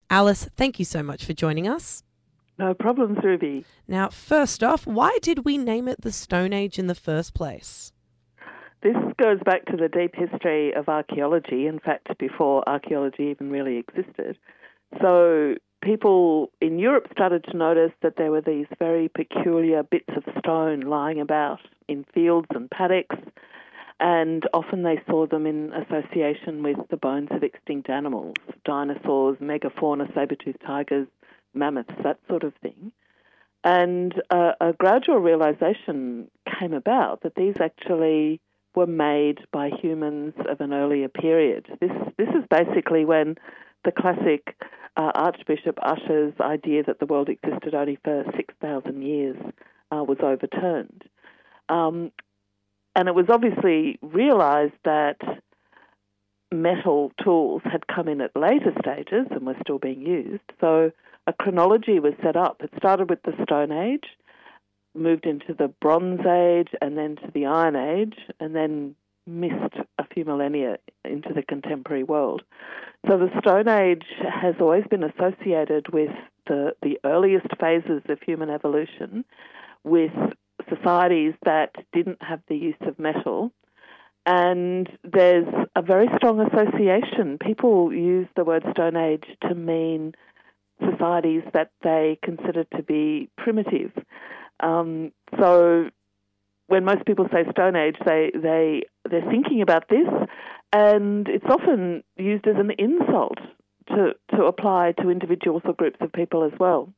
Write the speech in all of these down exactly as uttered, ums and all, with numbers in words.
Alice, thank you so much for joining us. No problems, Ruby. Now, first off, why did we name it the Stone Age in the first place? This goes back to the deep history of archaeology, in fact, before archaeology even really existed. So people in Europe started to notice that there were these very peculiar bits of stone lying about in fields and paddocks, and often they saw them in association with the bones of extinct animals, dinosaurs, megafauna, saber-toothed tigers, mammoths, that sort of thing. And uh, a gradual realization came about that these actually were made by humans of an earlier period. This this is basically when the classic uh, Archbishop Usher's idea that the world existed only for six thousand years uh, was overturned. Um, and it was obviously realized that metal tools had come in at later stages and were still being used. So a chronology was set up. It started with the Stone Age, moved into the Bronze Age, and then to the Iron Age, and then missed a few millennia into the contemporary world. So the Stone Age has always been associated with the, the earliest phases of human evolution, with societies that didn't have the use of metal. And there's a very strong association. People use the word Stone Age to mean societies that they consider to be primitive. Um, so when most people say Stone Age, they, they, they're thinking about this, and it's often used as an insult to, to apply to individuals or groups of people as well.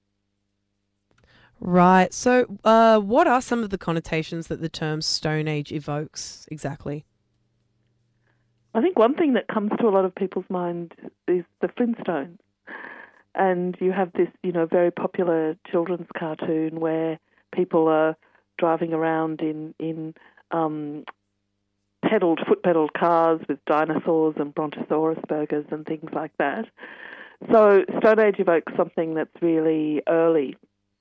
Right. So uh, what are some of the connotations that the term Stone Age evokes exactly? I think one thing that comes to a lot of people's mind is the Flintstones. And you have this, you know, very popular children's cartoon where people are driving around in, in um, pedalled, foot-pedalled cars with dinosaurs and brontosaurus burgers and things like that. So Stone Age evokes something that's really early,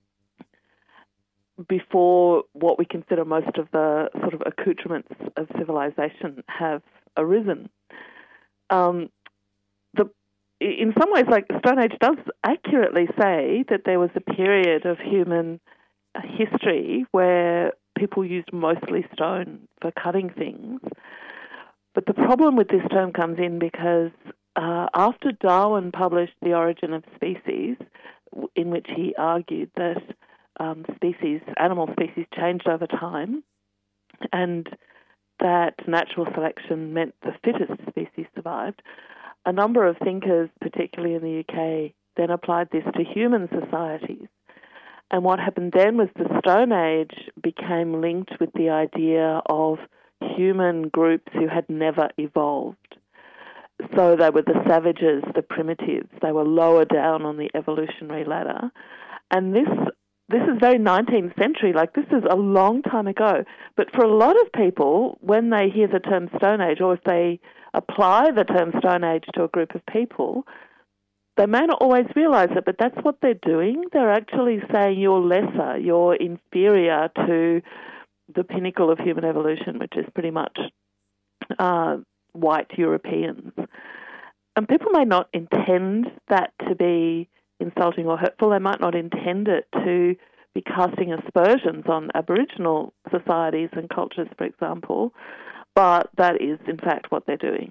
before what we consider most of the sort of accoutrements of civilization have arisen. Um, the In some ways, like Stone Age does accurately say that there was a period of human history where people used mostly stone for cutting things. But the problem with this term comes in because uh, after Darwin published The Origin of Species, in which he argued that um, species, animal species changed over time, and that natural selection meant the fittest species survived, a number of thinkers, particularly in the U K, then applied this to human societies. And what happened then was the Stone Age became linked with the idea of human groups who had never evolved. So they were the savages, the primitives. They were lower down on the evolutionary ladder. And this this is very nineteenth century, like this is a long time ago. But for a lot of people, when they hear the term Stone Age, or if they apply the term Stone Age to a group of people, they may not always realize it, but that's what they're doing. They're actually saying you're lesser, you're inferior to the pinnacle of human evolution, which is pretty much uh, white Europeans. And people may not intend that to be insulting or hurtful. They might not intend it to be casting aspersions on Aboriginal societies and cultures, for example, but that is, in fact, what they're doing.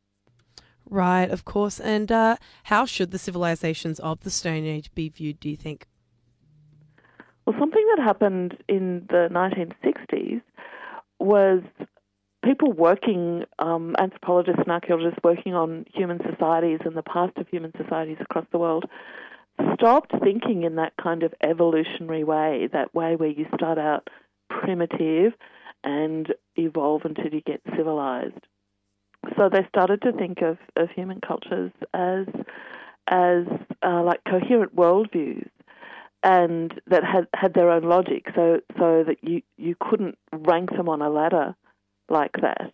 Right, of course. And uh, how should the civilizations of the Stone Age be viewed, do you think? Well, something that happened in the nineteen sixties was people working, um, anthropologists and archaeologists working on human societies and the past of human societies across the world, stopped thinking in that kind of evolutionary way, that way where you start out primitive and evolve until you get civilized. So they started to think of, of human cultures as as uh, like coherent worldviews, and that had, had their own logic, so so that you, you couldn't rank them on a ladder like that.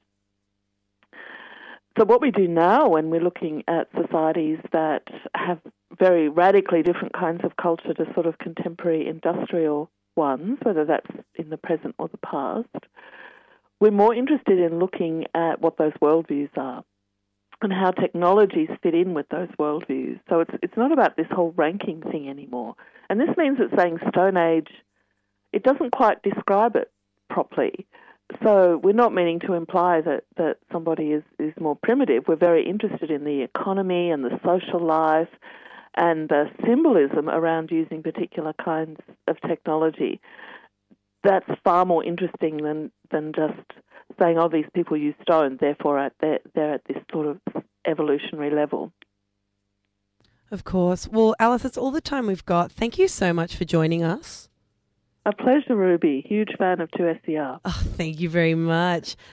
So what we do now when we're looking at societies that have very radically different kinds of culture to sort of contemporary industrial ones, whether that's in the present or the past, we're more interested in looking at what those worldviews are. and how technologies fit in with those worldviews. So it's it's not about this whole ranking thing anymore. And this means that saying Stone Age, it doesn't quite describe it properly. So we're not meaning to imply that, that somebody is, is more primitive. We're very interested in the economy and the social life and the symbolism around using particular kinds of technology. That's far more interesting than, than just saying, oh, these people use stone, therefore at they're, they're at this sort of evolutionary level. Of course. Well, Alice, that's all the time we've got. Thank you so much for joining us. A pleasure, Ruby. Huge fan of two S E R. Oh, thank you very much.